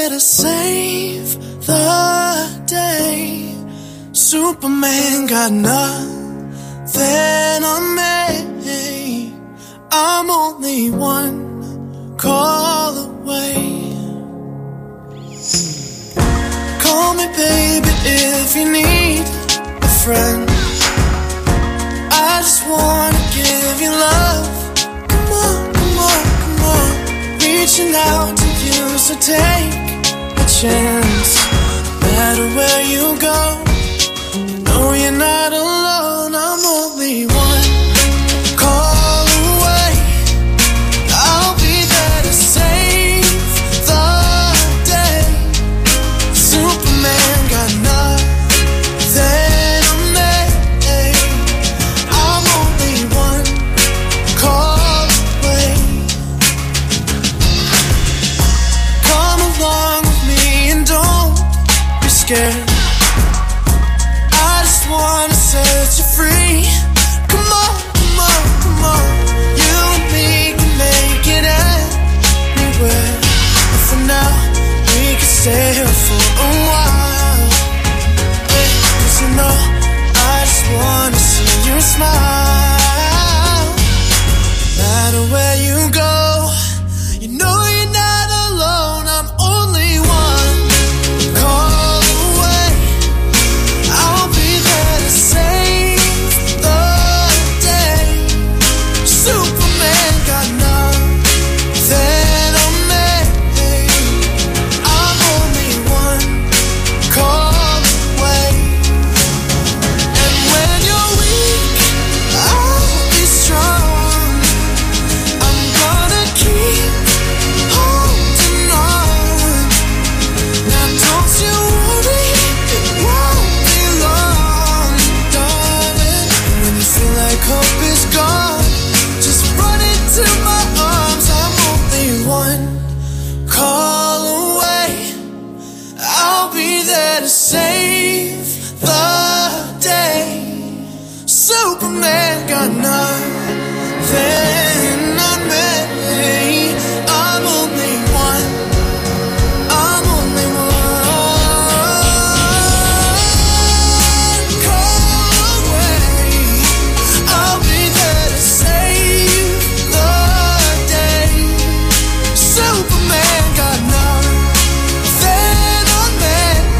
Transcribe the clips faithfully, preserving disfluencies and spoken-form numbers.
there to save the day. Superman got nothing on me. I'm only one call away. Call me baby if you need a friend. I just wanna give you love. Come on, come on, come on. Reaching out to you, so take a chance. No matter where you go, you know you're not alone. I'm only one call away. I'll be there to save the day. Superman got nothing on me. I'm only one call away. Come along with me and don't be scared. I just wanna set you free. Come on, come on, come on. You and me can make it anywhere. But for now, we can stay here for a while. Yeah, 'cause you know, I just wanna see you smile. No matter where you go, you know you're not alone. I'm only one call away. I'll be there to save the day. Superman got nothing on me. I'm only one call away. And when you're weak, I'll be strong. I'm gonna keep holding on. Now don't you worry, it won't be long, darling. When you feel like hope is gone, just run into my arms. I'm only one call away. I'll be there to save the day. Superman got nothing on me. I'm only one. I'm only one call away. I'll be there to save the day. Superman got nothing on me.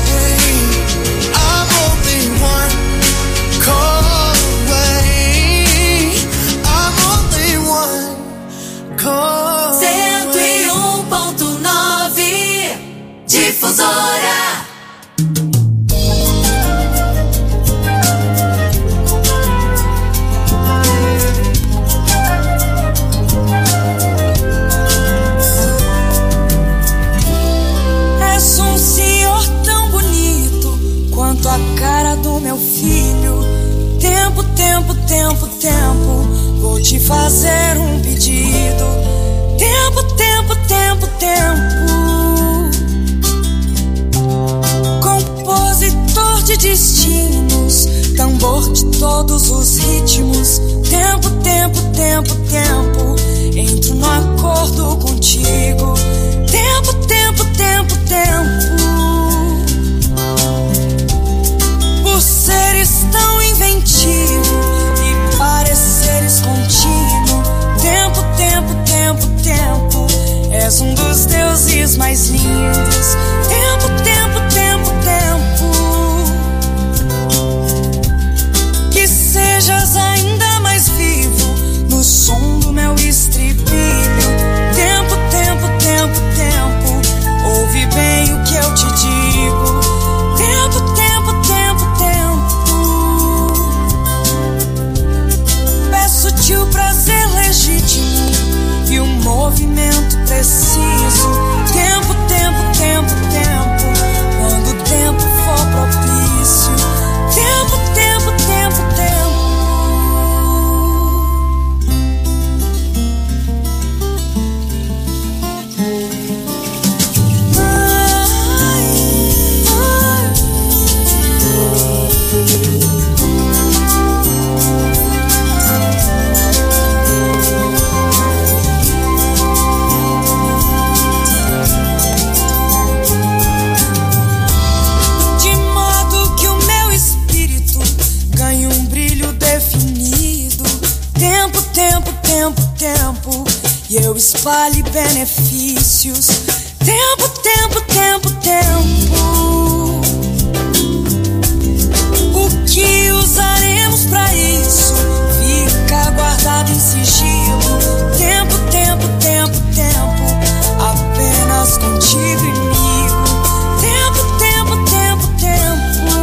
I'm only one call away. I'm only one call cento e um ponto nove Difusora. És um senhor tão bonito quanto a cara do meu filho. Tempo, tempo, tempo, tempo, vou te fazer um pedido. Tempo, tempo, tempo, tempo. Compositor de destinos, tambor de todos os ritmos. Tempo, tempo, tempo, tempo, entro no acordo contigo. Tempo, tempo, tempo, tempo. Por seres tão inventivo e pareceres contínuo. Tempo, tempo, tempo, tempo, és um dos deuses mais lindos. Tempo, tempo, tempo, tempo. Que sejas ainda mais vivo no som do meu estribilho. Tempo, tempo, tempo, tempo, ouve bem o que eu te digo. Tempo, tempo, tempo, tempo. Peço-te o prazer legítimo e o movimento preciso. Tempo, tempo, tempo, tempo, quando o tempo for propício. Tempo, tempo, tempo, tempo. tempo, tempo, tempo, e eu espalhe benefícios. Tempo, tempo, tempo, tempo. O que usaremos pra isso fica guardado em sigilo. Tempo, tempo, tempo, tempo, apenas contigo e comigo. Tempo, tempo, tempo, tempo.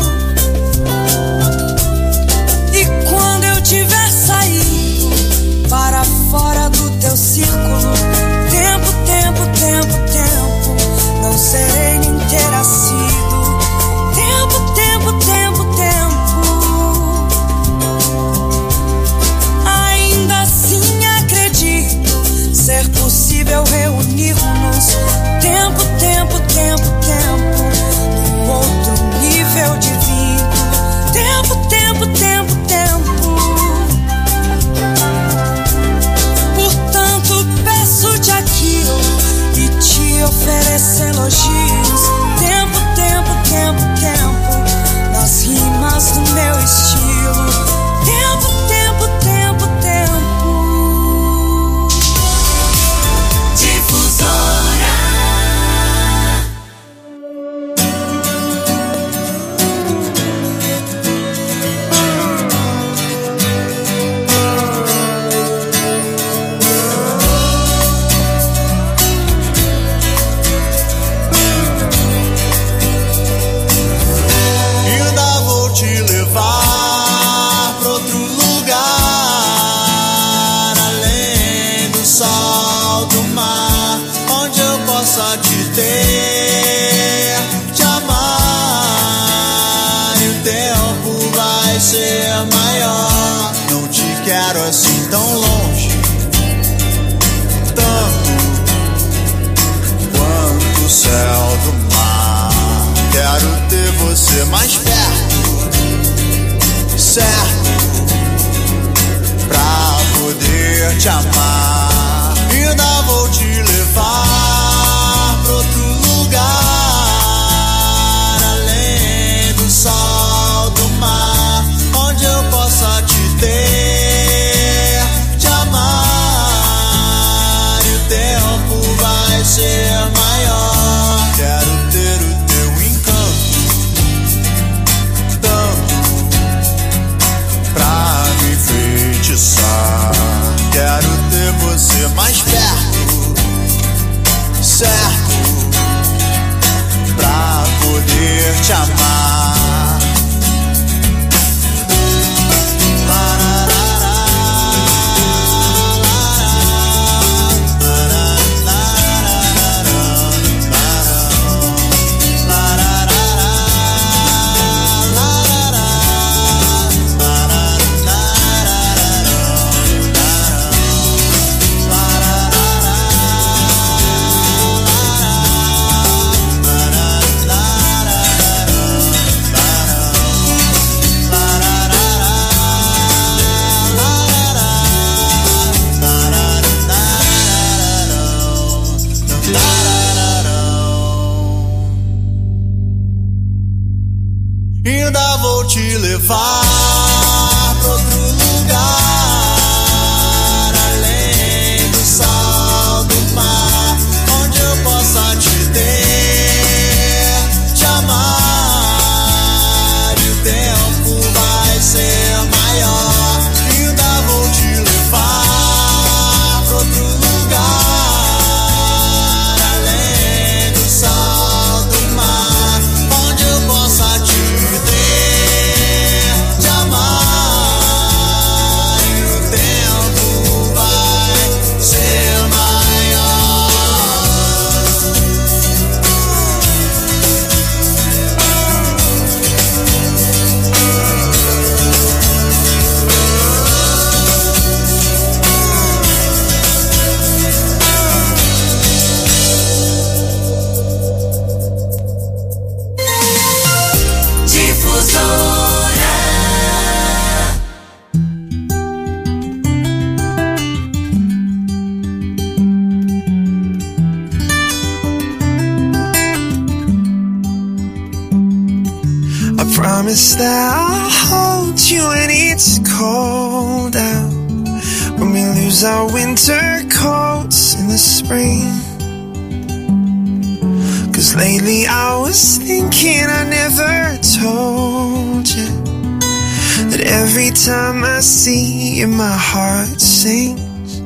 E quando eu tiver saído para fora do teu círculo, tempo, tempo, tempo, tempo, não serei nem ter nascido. Tempo, tempo, tempo, tempo. Ainda assim acredito ser possível reunirmos. Tempo, tempo, tempo, tempo, num outro nível de vínculo. Tempo, tempo, tempo, tempo. Portanto, peço-te aquilo e te ofereço elogios. Tempo, tempo, tempo, tempo, nas rimas do meu estilo. Tempo, tempo, tempo, tempo. Difusora. Ainda vou te levar pra outro lugar, além do sol, do mar, onde eu possa te ter, te amar. E o tempo vai ser maior. Não te quero assim tão longe, tanto quanto o céu do mar. Quero ter você mais perto, certo, pra poder te amar. Ainda vou te levar pra outro lugar, além do sol, do mar, onde eu possa te ter, te amar. E o tempo vai ser maior. Quero ter o teu encanto, tanto pra me enfeitiçar. Quero ter você mais perto, certo, pra poder te amar. Ainda vou te levar pra outro lugar, além do sol, do mar, onde eu possa te ter, te amar. E o tempo vai ser maior. Ainda vou te levar pra outro lugar, além do sol, do mar, onde eu possa te ter, te amar. E o tempo vai ser maior. Promise that I'll hold you when it's cold out, use our winter coats in the spring. Cause lately I was thinking I never told you that every time I see you my heart sings.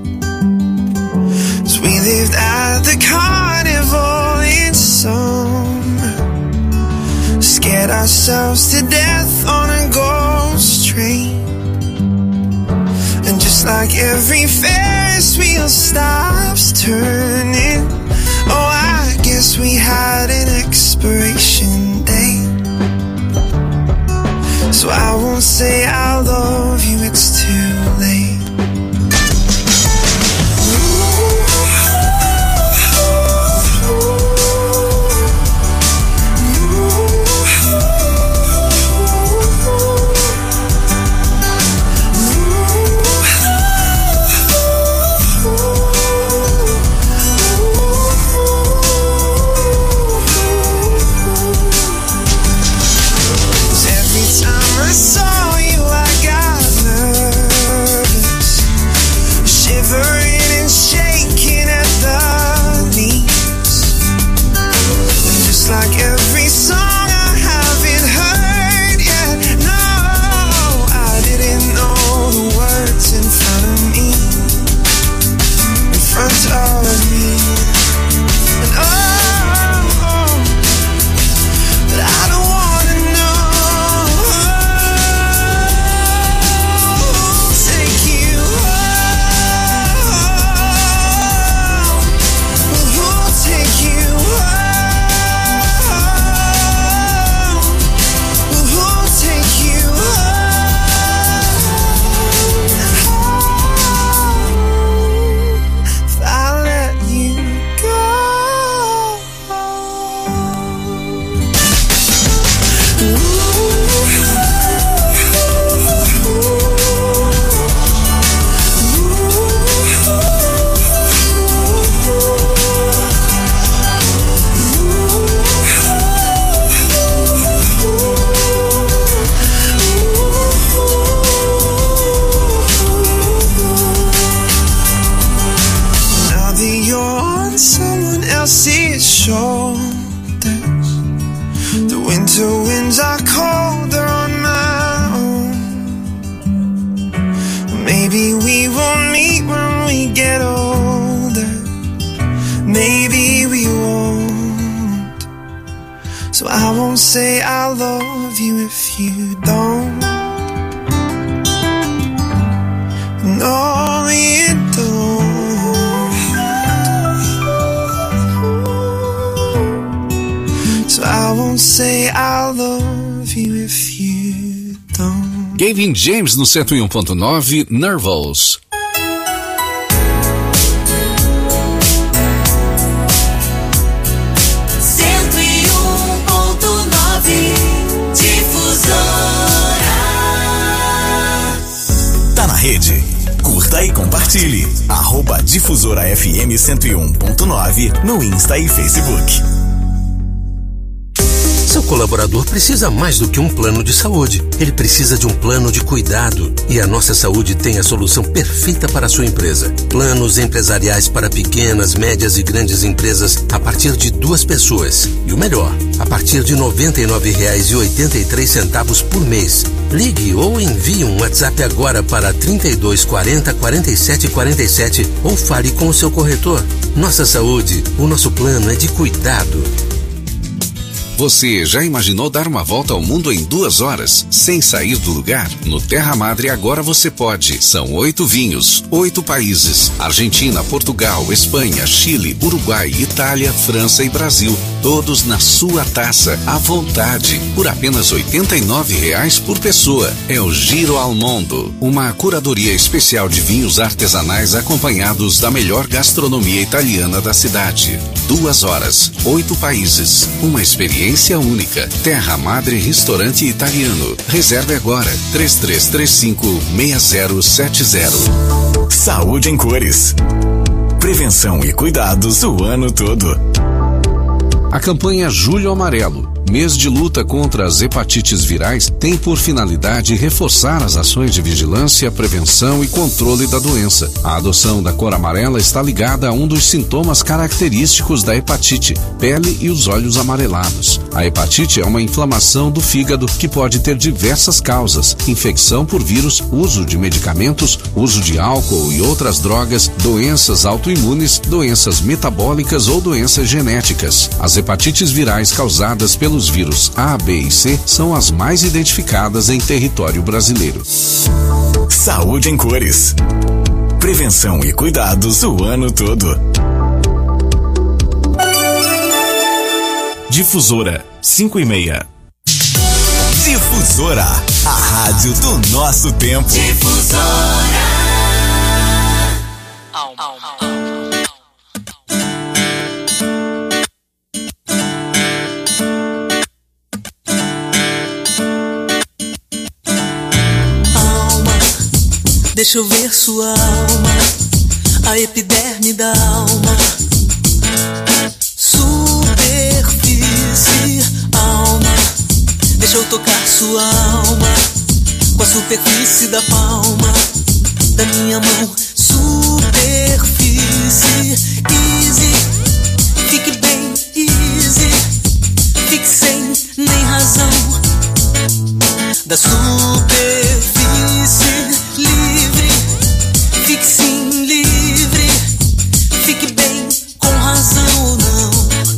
So we lived at the carnival in summer, scared ourselves to death on a ghost train. And just like every Ferris wheel stops turning, oh, I guess we had an expiration date. So I won't say I love you, it's too late. I saw you, I got nervous, shivering and shaking at the knees. And just like every song I haven't heard yet, no, I didn't know the words in front of me, in front of me. And oh, oh, but I don't wanna know. Else's shoulders, the winter winds are colder on my own. Maybe we will meet when we get older, maybe we won't. So I won't say I love you if you don't. No, you don't. So I won't say I love you if you don't. Gavin James no cento e um ponto nove, Nervous. cento e um ponto nove Difusora. Tá na rede. Curta e compartilhe. Arroba Difusora F M cento e um ponto nove no Insta e Facebook. Seu colaborador precisa mais do que um plano de saúde. Ele precisa de um plano de cuidado. E a Nossa Saúde tem a solução perfeita para a sua empresa. Planos empresariais para pequenas, médias e grandes empresas a partir de duas pessoas. E o melhor, a partir de noventa e nove reais e oitenta e três centavos por mês. Ligue ou envie um WhatsApp agora para trinta e dois quarenta, quarenta e sete quarenta e sete ou fale com o seu corretor. Nossa Saúde, o nosso plano é de cuidado. Você já imaginou dar uma volta ao mundo em duas horas, sem sair do lugar? No Terra Madre agora você pode. São oito vinhos, oito países: Argentina, Portugal, Espanha, Chile, Uruguai, Itália, França e Brasil. Todos na sua taça, à vontade, por apenas oitenta e nove reais por pessoa. É o Giro ao Mundo, uma curadoria especial de vinhos artesanais acompanhados da melhor gastronomia italiana da cidade. Duas horas, oito países, uma experiência única. Terra Madre Restaurante Italiano. Reserve agora, três três três cinco, seis zero sete zero. Saúde em cores. Prevenção e cuidados o ano todo. A campanha Julho Amarelo, mês de luta contra as hepatites virais tem por finalidade reforçar as ações de vigilância, prevenção e controle da doença. A adoção da cor amarela está ligada a um dos sintomas característicos da hepatite, pele e os olhos amarelados. A hepatite é uma inflamação do fígado que pode ter diversas causas: infecção por vírus, uso de medicamentos, uso de álcool e outras drogas, doenças autoimunes, doenças metabólicas ou doenças genéticas. As hepatites virais causadas pelos vírus A, B e C são as mais identificadas em território brasileiro. Saúde em cores. Prevenção e cuidados o ano todo. Difusora cinco e meia. Difusora, a rádio do nosso tempo. Difusora. Deixa eu ver sua alma, a epiderme da alma. Superfície, alma. Deixa eu tocar sua alma com a superfície da palma da minha mão. Superfície, easy. Fique bem, easy. Fique sem nem razão. Da superfície livre, fique sim livre, fique bem com razão ou não.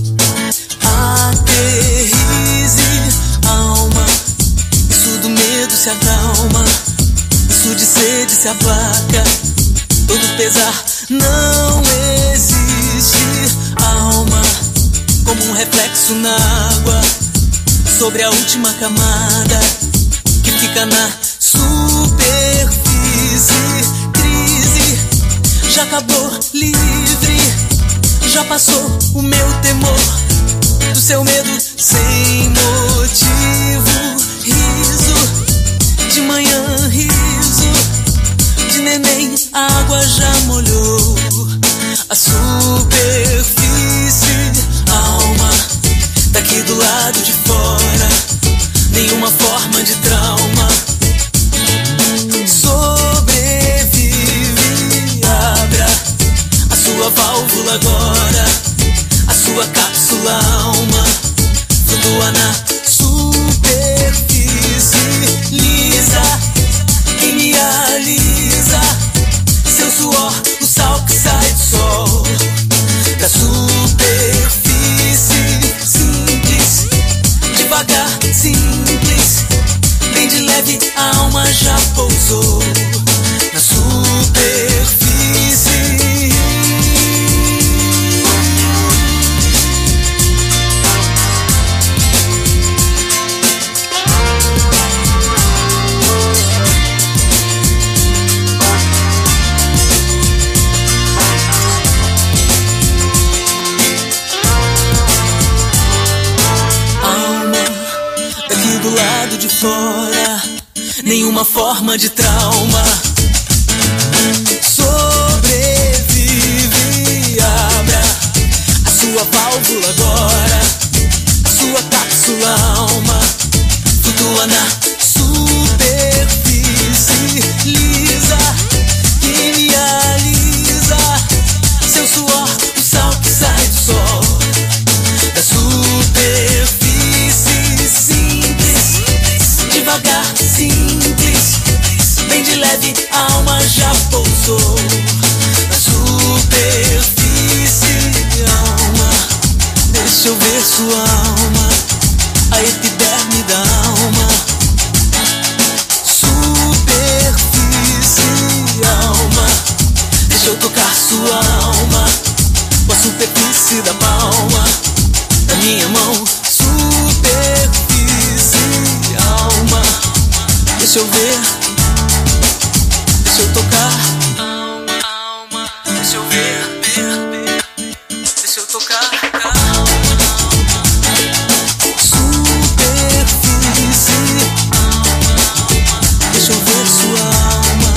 Aterrize, alma, isso do medo se acalma, isso de sede se aplaca, todo pesar não existe. Alma, como um reflexo na água, sobre a última camada que fica na superfície. Crise, já acabou, livre, já passou o meu temor, do seu medo sem motivo. Riso, de manhã riso, de neném a água já molhou a superfície. Alma, daqui do lado de fora, nenhuma forma de trauma. Sobrevive, abra a sua válvula agora, a sua cápsula alma, flutua na superfície lisa, que me alisa, seu suor, o sal que sai do sol, da superfície simples, devagar, simples, bem de leve, a alma já pousou na superfície. Alma, daqui do lado de fora, nenhuma forma de trauma. Sobrevive, abra a sua válvula agora, a sua cápsula alma, flutua na superfície lisa, que me alisa, seu suor, o sal que sai do sol, da superfície simples, devagar, simples, bem de leve, a alma já pousou na superfície. Alma, deixa eu ver sua alma, a epiderme da alma. Superfície, alma, deixa eu tocar sua alma com a superfície da palma da minha mão. Superfície, alma, deixa eu ver, deixa eu tocar. Alma, alma, deixa eu ver, ver, ver, deixa eu tocar. Superfície, deixa eu ver sua alma.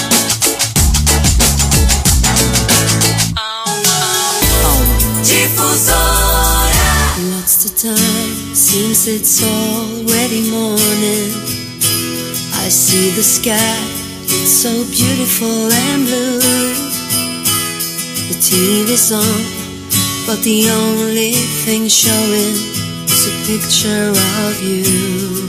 Difusora. it's already morning. I see the sky, it's so beautiful and blue. The T V's on, but the only thing showing is a picture of you.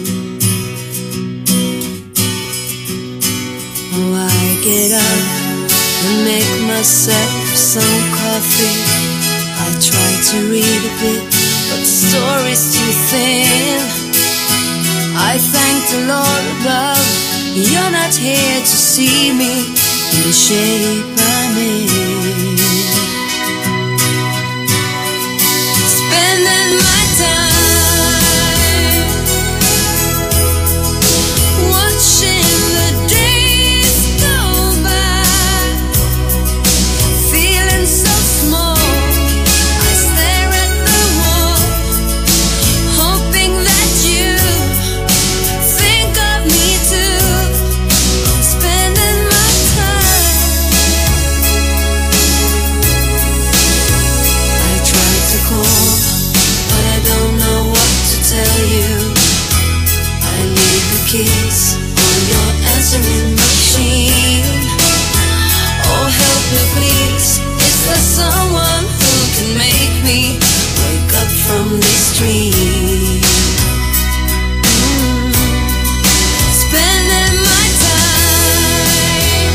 Oh, I get up and make myself some coffee. I try to read a bit, but the story's too thin. I thank the Lord above, you're not here to see me in the shape I'm in. Spending my time watching the days go by, feeling so small. I stare at the wall, hoping that you think of me too. Spending my time. I tried to call, but I don't know what to tell you. I leave the keys on your answering machine. Oh, help me please, is there someone who can make me wake up from this dream? Mm. Spending my time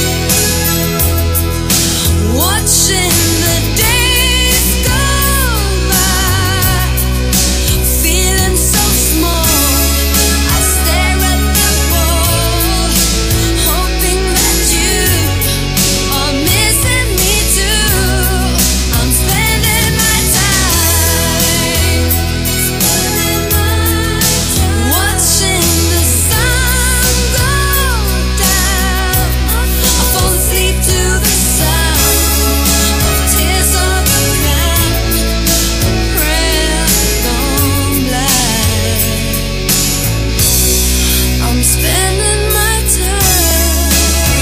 watching the days go by, feeling so small. I stare at the wall, hoping that you are missing me too. I'm spending my time, spending my time watching the sun go down. I fall asleep to the sound of tears of a clown, a prayer gone blind. I'm spending my time.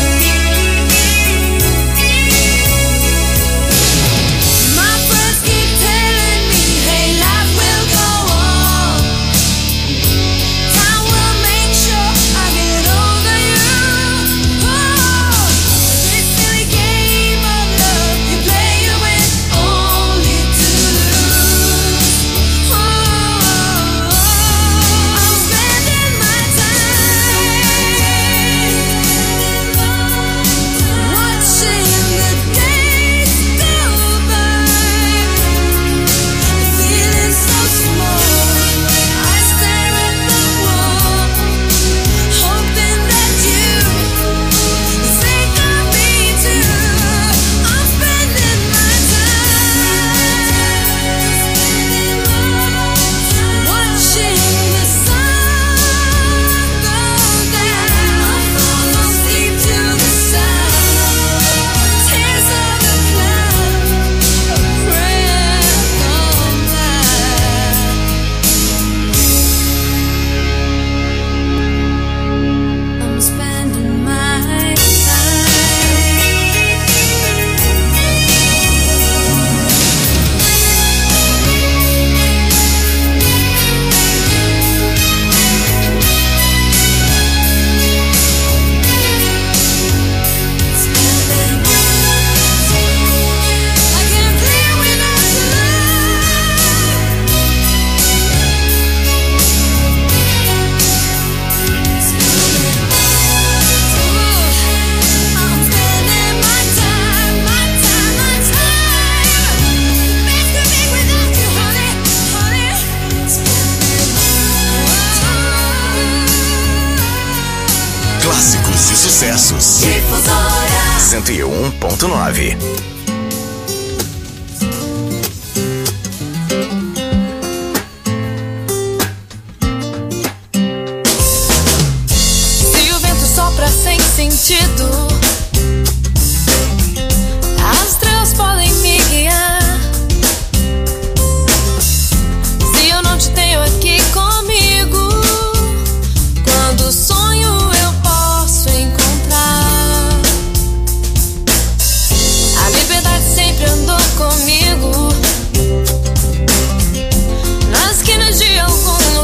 My friends keep telling me, hey, life will go on. Time will make sure I get over you. Oh, this silly game of love you play, you win only to lose. Oh, I'm spending my time watching the days go by, feeling so small. I stare at the wall, hoping that you think of me too. I'm spending my time watching the sun go down. I fall asleep to the sound of tears of a clown, a prayer gone blind. I'm spending my time. I can't live without your I'm spending my time, my time, my time. Best to be without you, honey, honey. Spending my time. Clássicos e sucessos. Difusora. cento e um ponto nove. Se o vento sopra sem sentido, as estrelas podem me guiar. Se eu não te tenho aqui comigo, quando sonho eu posso encontrar. A liberdade sempre andou comigo, nas esquinas de algum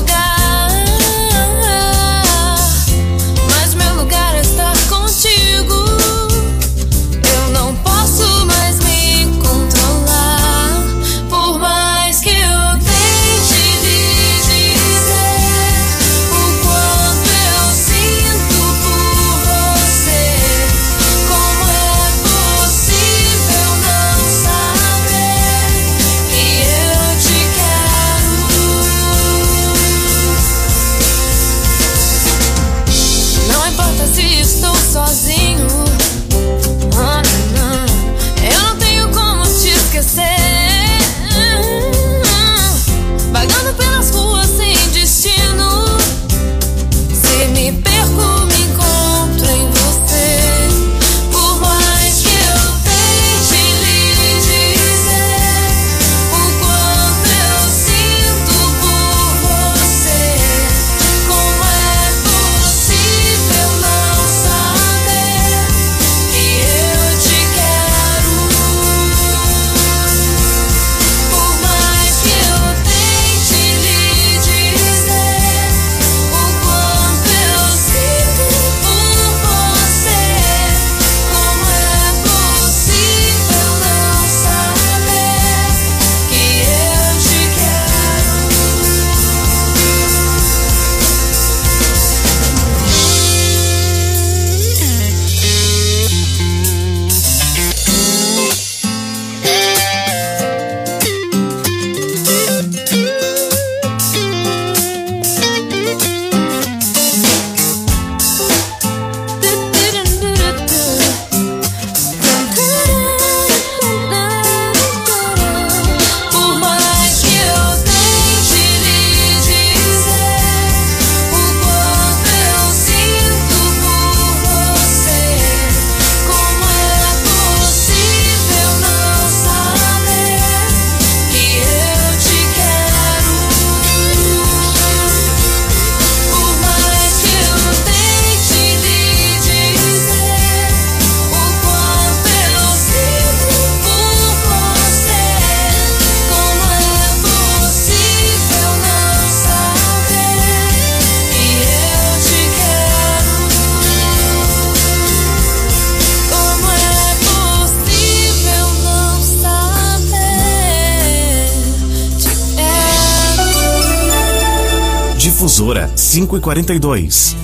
Difusora cinco e quarenta e dois.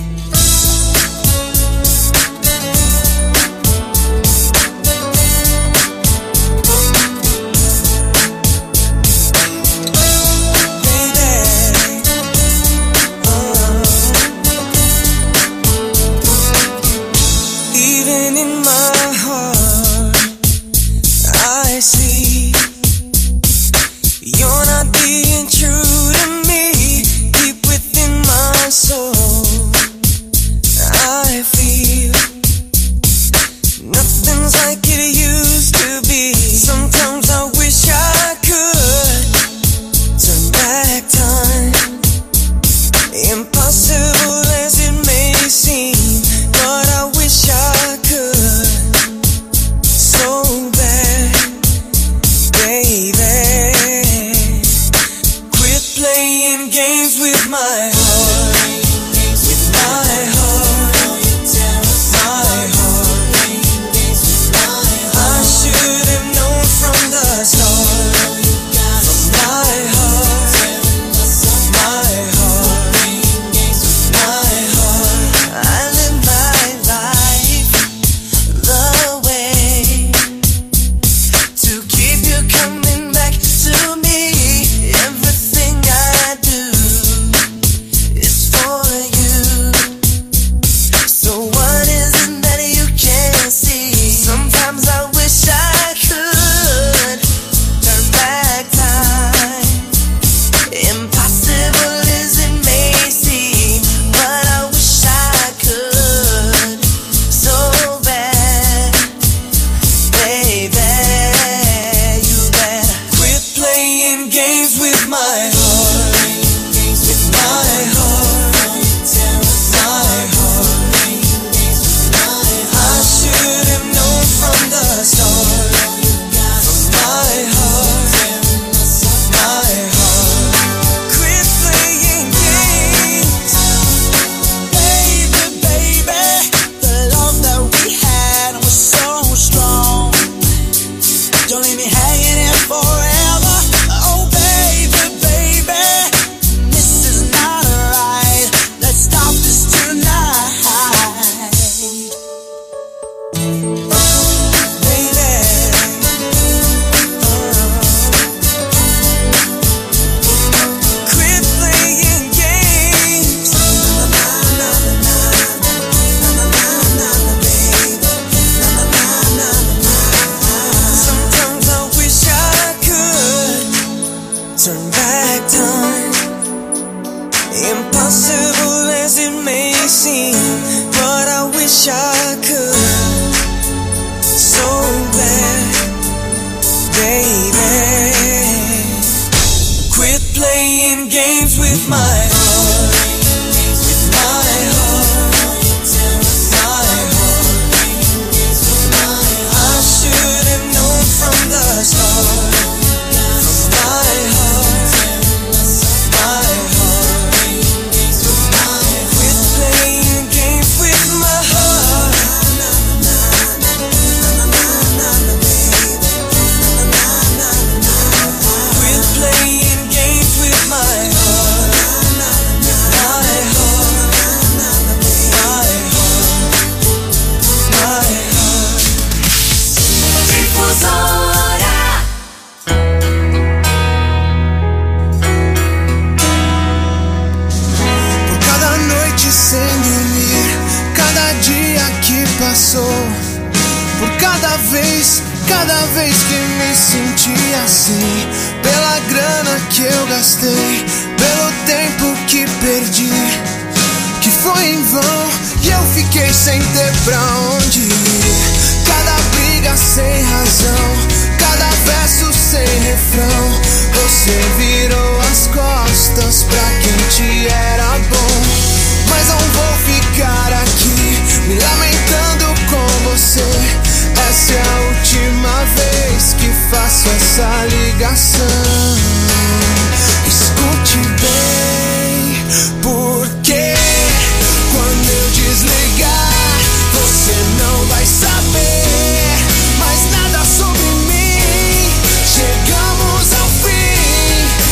Chegamos ao fim.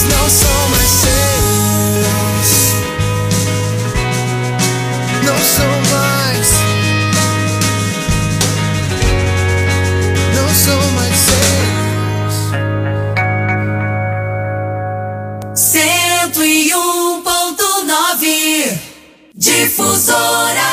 não são mais seus, não são mais, não são mais seus. Cento e um ponto nove Difusora.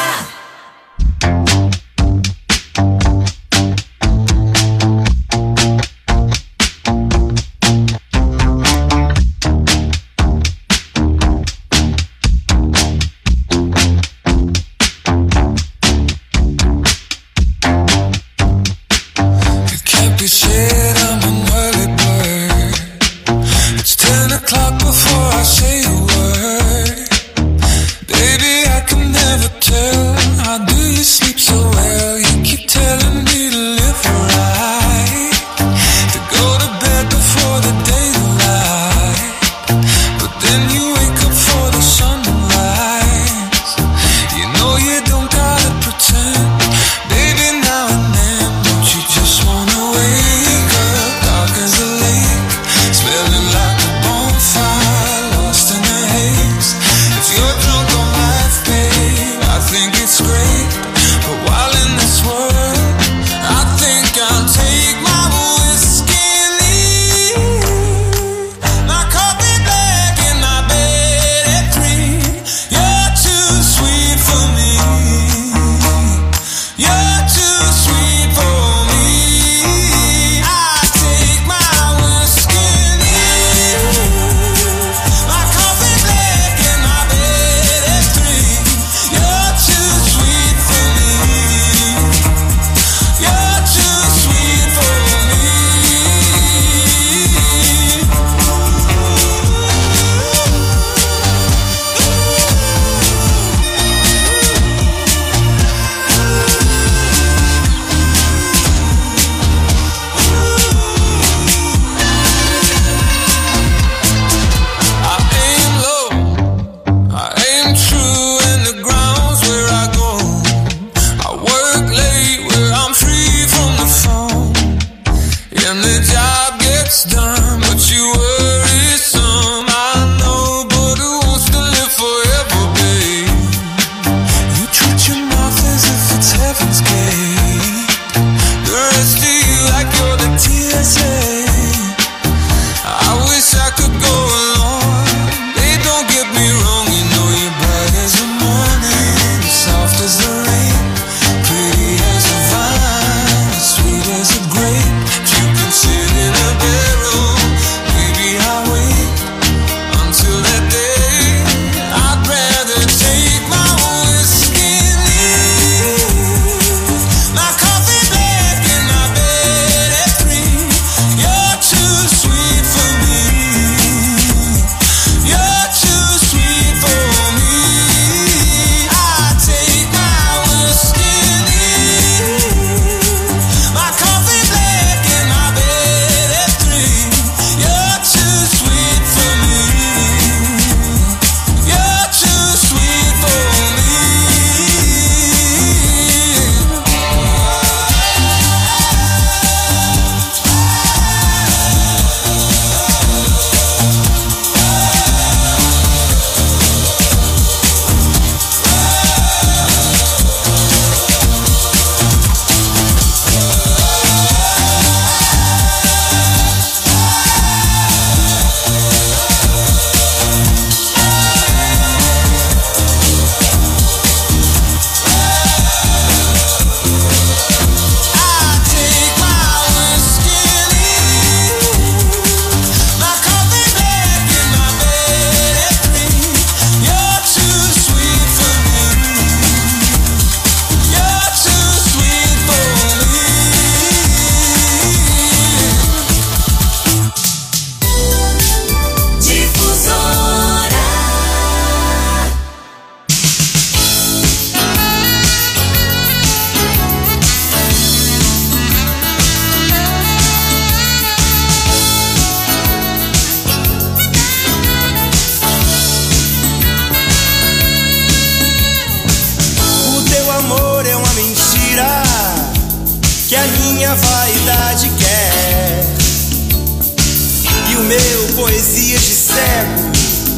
minha vaidade quer, e o meu poesias de cego.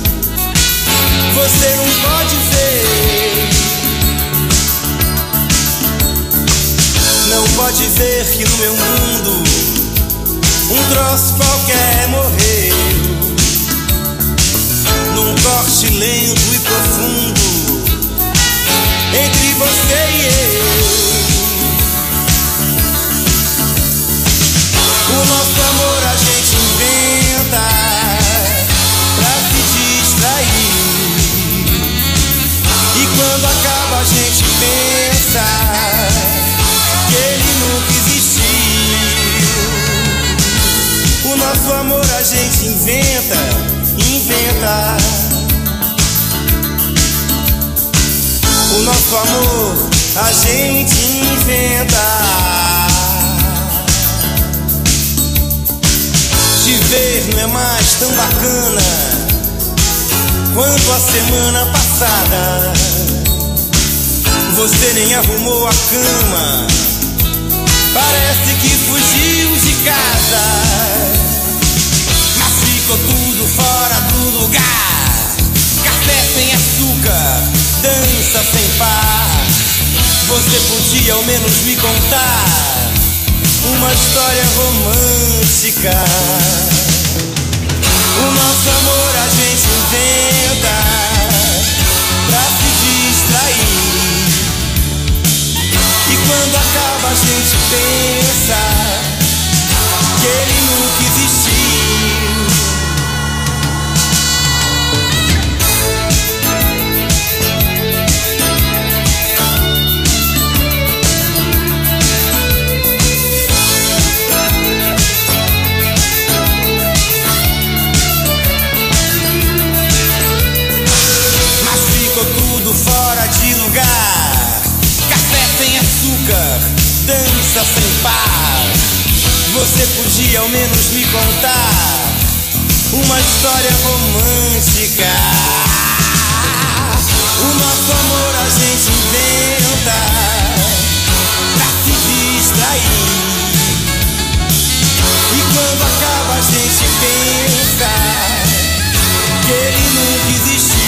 Você não pode ver, não pode ver que no meu mundo um troço qualquer morreu, num corte lento e profundo entre você e eu. O nosso amor a gente inventa pra se distrair, e quando acaba a gente pensa que ele nunca existiu. O nosso amor a gente inventa, inventa. O nosso amor a gente inventa. Te ver não é mais tão bacana quanto a semana passada. Você nem arrumou a cama, parece que fugiu de casa, mas ficou tudo fora do lugar. Café sem açúcar, dança sem par. Você podia ao menos me contar uma história romântica. O nosso amor a gente inventa pra se distrair, e quando acaba a gente pensa que ele nunca existiu. Fora de lugar, café sem açúcar, dança sem par. Você podia ao menos me contar uma história romântica. O nosso amor a gente inventa pra se distrair, e quando acaba a gente pensa que ele nunca existiu.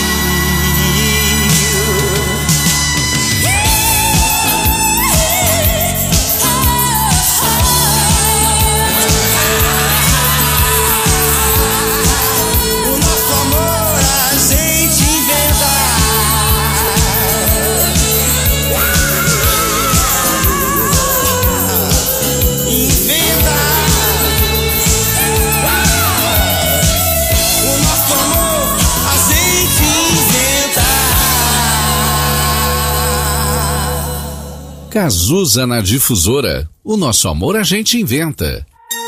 Cazuza na Difusora. O nosso amor a gente inventa.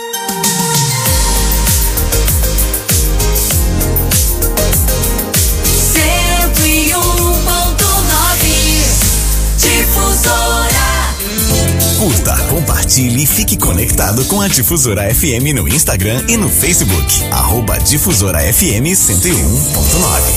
cento e um ponto nove Difusora. Curta, compartilhe e fique conectado com a Difusora F M no Instagram e no Facebook. Arroba Difusora F M cento e um ponto nove.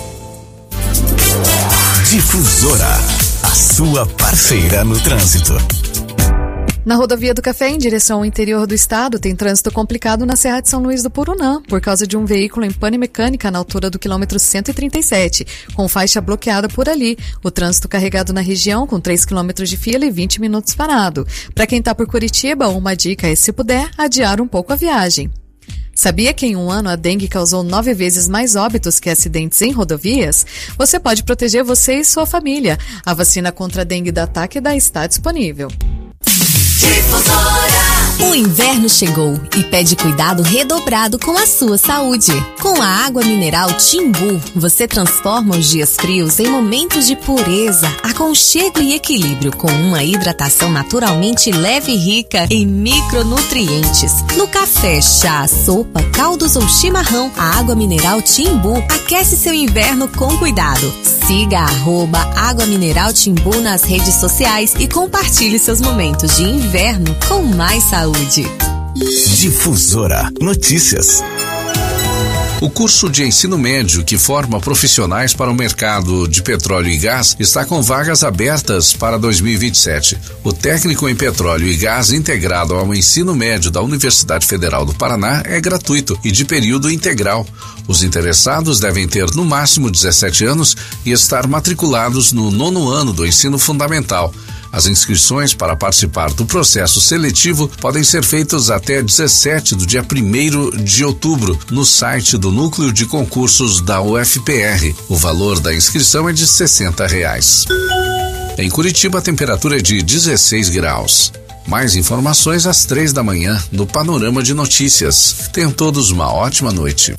Difusora, a sua parceira no trânsito. Na rodovia do Café, em direção ao interior do estado, tem trânsito complicado na Serra de São Luís do Purunã, por causa de um veículo em pane mecânica na altura do quilômetro cento e trinta e sete, com faixa bloqueada por ali. O trânsito carregado na região, com três quilômetros de fila e vinte minutos parado. Para quem está por Curitiba, uma dica é, se puder, adiar um pouco a viagem. Sabia que em um ano a dengue causou nove vezes mais óbitos que acidentes em rodovias? Você pode proteger você e sua família. A vacina contra a dengue da A T A C está disponível. Difusora. O inverno chegou e pede cuidado redobrado com a sua saúde. Com a água mineral Timbu, você transforma os dias frios em momentos de pureza, aconchego e equilíbrio, com uma hidratação naturalmente leve e rica em micronutrientes. No café, chá, sopa, caldos ou chimarrão, a água mineral Timbu aquece seu inverno com cuidado. Siga arroba Água Mineral Timbu nas redes sociais e compartilhe seus momentos de inverno com mais saúde. Difusora Notícias. O curso de ensino médio que forma profissionais para o mercado de petróleo e gás está com vagas abertas para dois mil e vinte e sete. O técnico em petróleo e gás integrado ao ensino médio da Universidade Federal do Paraná é gratuito e de período integral. Os interessados devem ter no máximo dezessete anos e estar matriculados no nono ano do ensino fundamental. As inscrições para participar do processo seletivo podem ser feitas até dezessete do dia primeiro de outubro no site do Núcleo de Concursos da U F P R. O valor da inscrição é de sessenta reais. Em Curitiba, a temperatura é de dezesseis graus. Mais informações às três da manhã no Panorama de Notícias. Tenham todos uma ótima noite.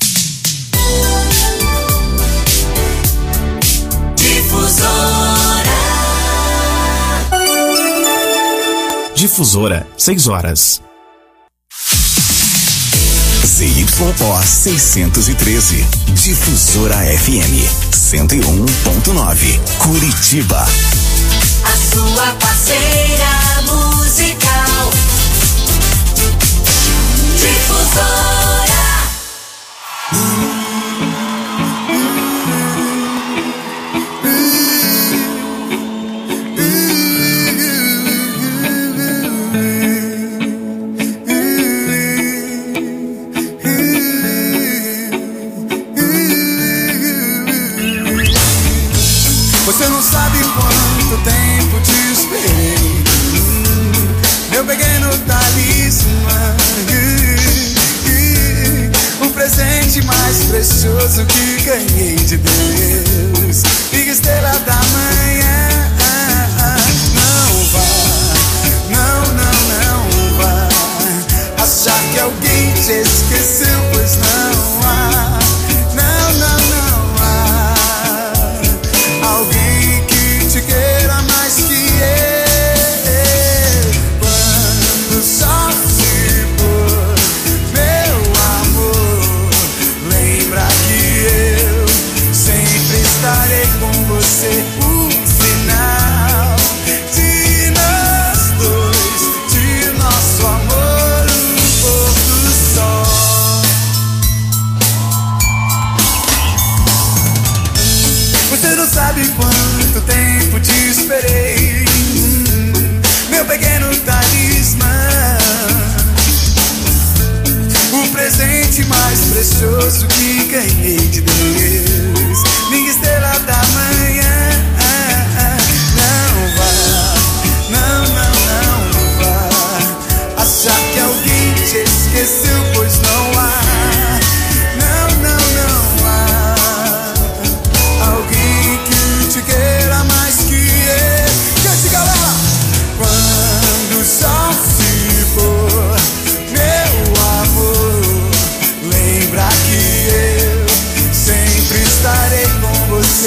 Difusora, seis horas. Z Y O seiscentos e treze. Difusora F M cento e um ponto nove. Curitiba. A sua parceira musical. Difusora. Você não sabe quanto tempo te esperei, meu pequeno talismã, o presente mais precioso que ganhei de Deus, Big Estrela da Manhã. Não vá, não, não, não vá achar que alguém te esqueceu, pois não há, não, não, não há alguém que te queira mais que eu. Quando só se for, meu amor, lembra que eu sempre estarei com você. O final de nós dois, de nosso amor, o pôr do sol. Você não sabe quanto tempo te esperei, meu pequeno talismã, o presente mais precioso que ganhei de Deus, minha estrela da manhã. Não vá, não, não, não vá achar que alguém te esqueceu, pois não há, não, não, não há alguém que te queira mais que eu. Cante, galera! Quando só se for, meu amor, lembra que eu sempre estarei com você.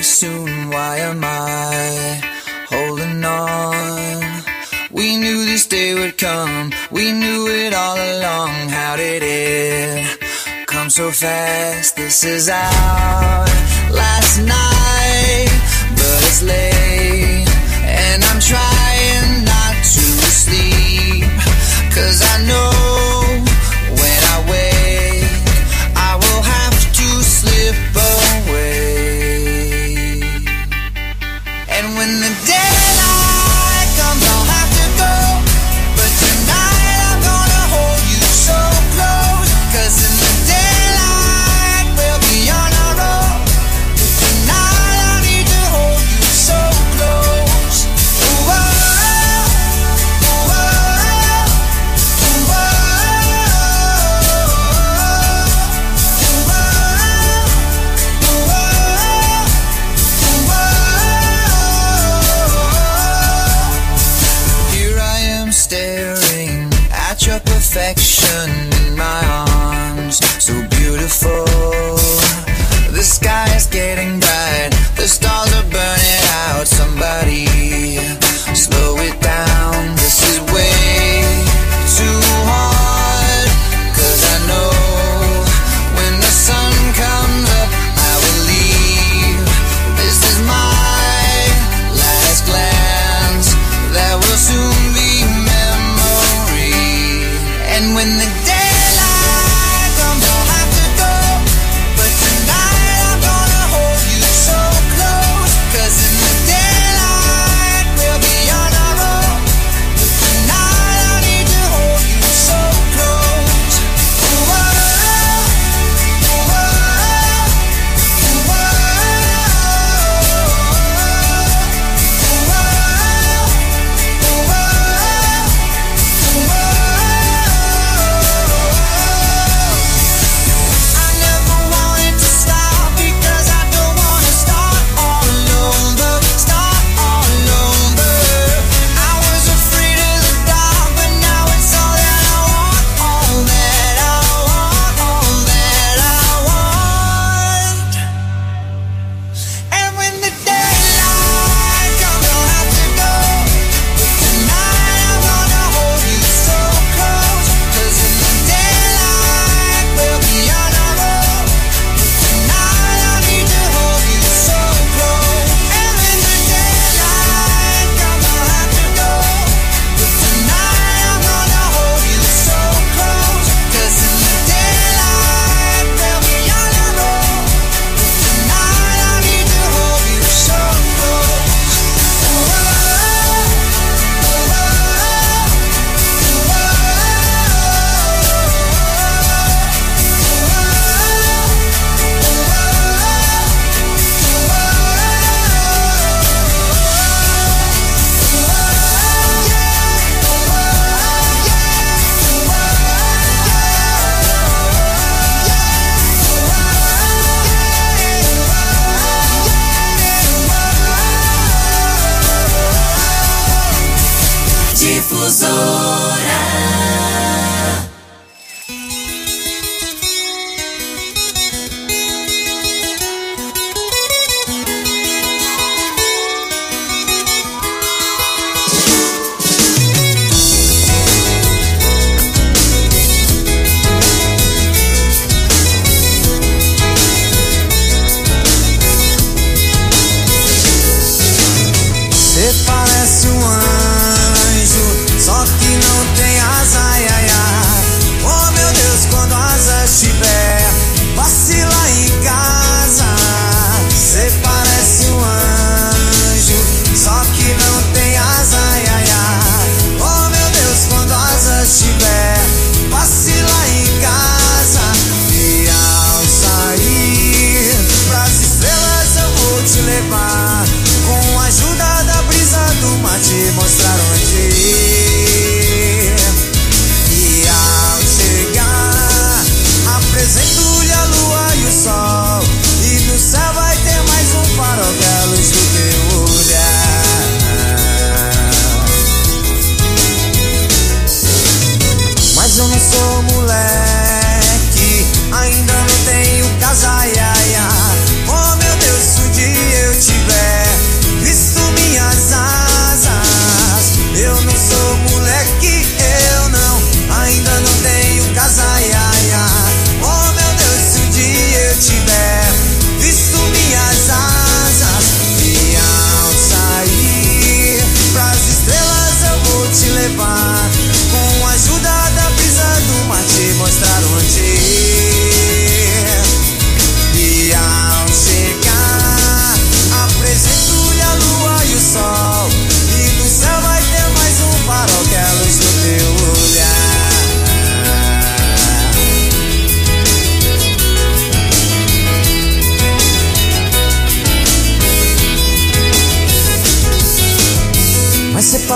soon. Why am I holding on? We knew this day would come. We knew it all along. How did it come so fast? This is our last night, but it's late, and I'm trying not to sleep, 'cause I know when I wake I will have to slip away. And when the daylight comes I'll have to go, but tonight I'm gonna hold you so close, 'cause in the daylight we'll be on our own. Tonight I need to hold you so close. Ooh, oh, ooh, oh, ooh, oh, ooh, oh. Here I am staring at your perfection in my arms, so beautiful. The sky is getting bright, the stars are burning out. Somebody slow it down, this is way too hard. 'Cause I know when the sun comes up I will leave. This is my last glance, that will soon be memory. And when the daylight comes I'll have to go, but tonight I'm gonna hold you so close, 'cause in the daylight we'll be on our own. Tonight I need to hold you so close. Ooh, oh, ooh, oh, ooh, oh, ooh, oh, ooh, oh. I never wanted to stop, because I don't wanna start all alone, but start all alone, but I was afraid of the dark, but now it's all that I want, all that I want, all that I want. And when the daylight comes I'll have to go, but tonight I'm gonna hold you so close, 'cause in the daylight we'll be on our own. Tonight I need to hold you so close. And when the daylight comes I'll have to go, but tonight I'm gonna hold you so close, 'cause in the daylight we'll be on our own. Tonight I need to hold you so close. Ooh, oh, ooh, oh, ooh, oh, Difusora. Você parece um anjo, só que não tem asa, ai, ai, ai. Oh meu Deus, quando a asa estiver, passe lá em casa. Você parece um anjo, só que não tem asa, ai, ai, ai. Oh meu Deus, quando a asa estiver, passe lá em casa. E ao sair pras estrelas eu vou te levar, com a ajuda da brisa do mar, te mostrar onde ir. E ao chegar, apresento-lhe a lua e o sol, e no céu vai ter mais um farol, que é a luz do teu olhar. Mas eu não sou moleque, ainda não tenho casa, ai, ai, ai. Oh meu Deus, um dia eu te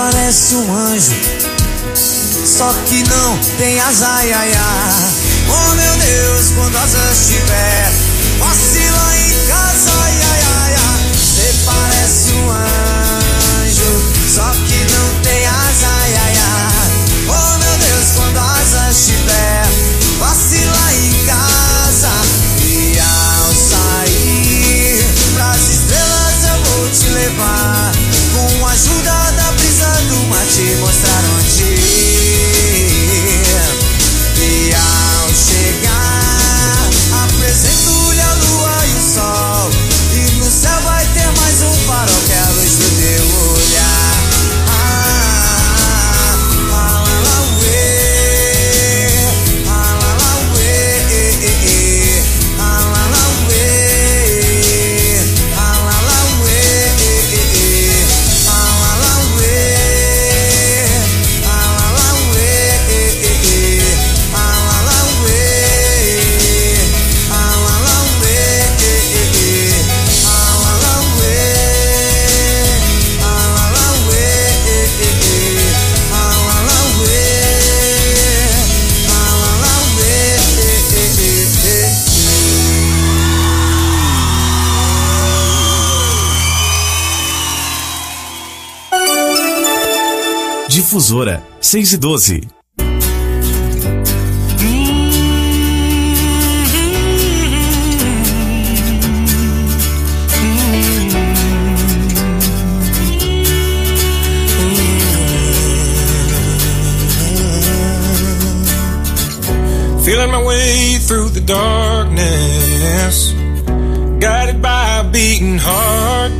parece um anjo, só que não tem asa, ai, ai, ai. Oh meu Deus, quando asas tiver, vacila em casa, ai, ai, ai, ai. Você parece um anjo, só que não tem asa, ai, ai, ai. Oh meu Deus, quando asas tiver, vacila em casa. E ao sair pras estrelas eu vou te levar, com a ajuda da brisa do mar te mostrar onde ir. E ao chegar, apresento-lhe a lua e o sol, e no céu vai ter mais um farol que é a luz do teu olhar. Ah, ah, lá, lá, uê, ah, lá, lá, uê, ah, lá, lá, uê, ah, lá, lá, uê, ah, lá, lá, uê, ah, lá, lá, uê, ah, lá, lá, uê, ah, lá, lá, uê, ah, lá, lá, uê, ah, lá, lá, uê, ah, lá, lá, uê, ah, lá, lá, Difusora seis e doze. Feeling my way through the darkness, guided by a beating heart.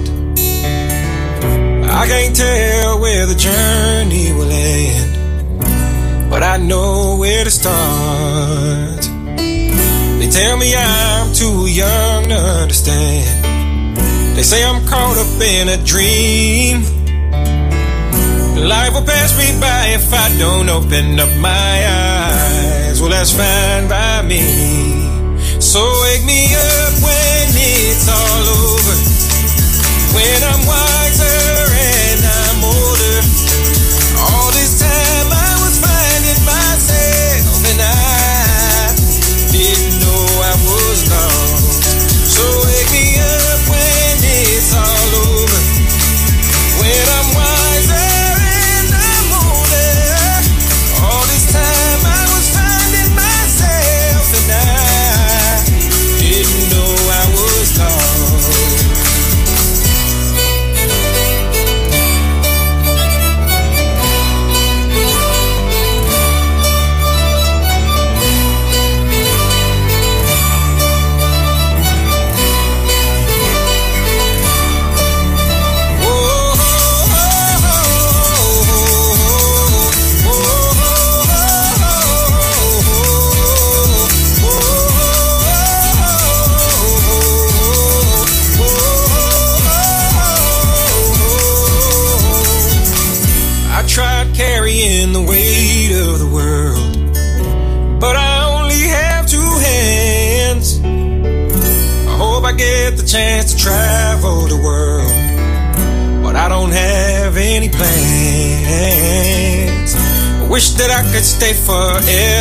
I can't tell where the journey will end, but I know where to start. They tell me I'm too young to understand. They say I'm caught up in a dream. Life will pass me by if I don't open up my eyes. Well, that's fine by me. So wake me up when it's all over, when I'm wiser and I'm older. All this time I was finding myself, and I didn't know I was lost. So wake me up when it's all over, when I'm wiser and I'm older. All this time I was finding myself, and I didn't know I was lost. Carrying the weight of the world, but I only have two hands. I hope I get the chance to travel the world, but I don't have any plans. I wish that I could stay forever.